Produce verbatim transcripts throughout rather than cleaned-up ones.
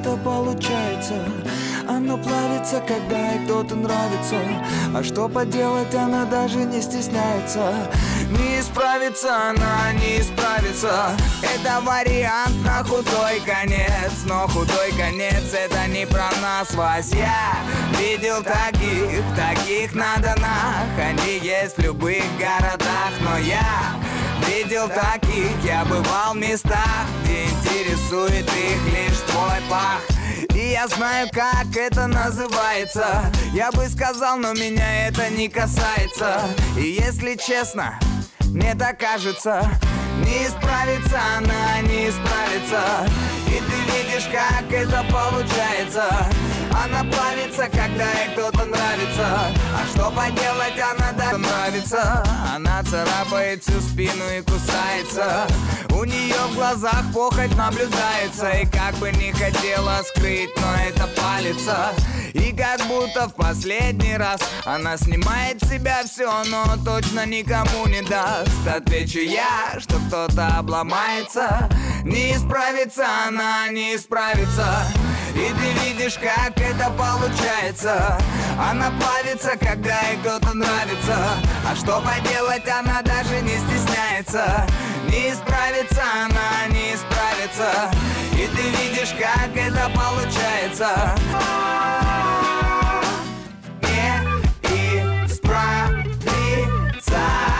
это получается. Оно плавится, когда ей кто-то нравится. А что поделать, она даже не стесняется. Не исправится она, не исправится. Это вариант на худой конец. Но худой конец это не про нас, Вась. Я видел таких, таких на Донах. Они есть в любых городах. Но я видел таких, я бывал в местах, где интересует их лишь твой пах. И я знаю, как это называется. Я бы сказал, но меня это не касается. И если честно, мне так кажется, не исправится она, не исправится. И ты видишь, как это получается. Она плавится, когда ей кто-то нравится. А что поделать, она даже нравится. Она царапает всю спину и кусается. У нее в глазах похоть наблюдается. И как бы не хотела скрыть, но это палится. И как будто в последний раз она снимает с себя все, но точно никому не даст. Отвечу я, что кто-то обломается. Не исправится она, не исправится. И ты видишь, как это получается. Она плавится, когда ей кто-то нравится. А что поделать, она даже не стесняется. Не исправится она, не исправится. И ты видишь, как это получается. Не исправится.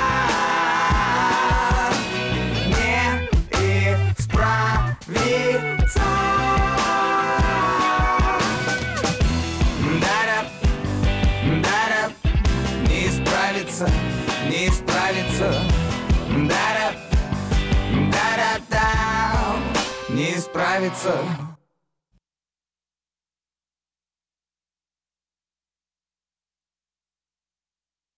Не исправится. Не исправится, не исправится. Да-да, да-да-да, не исправится.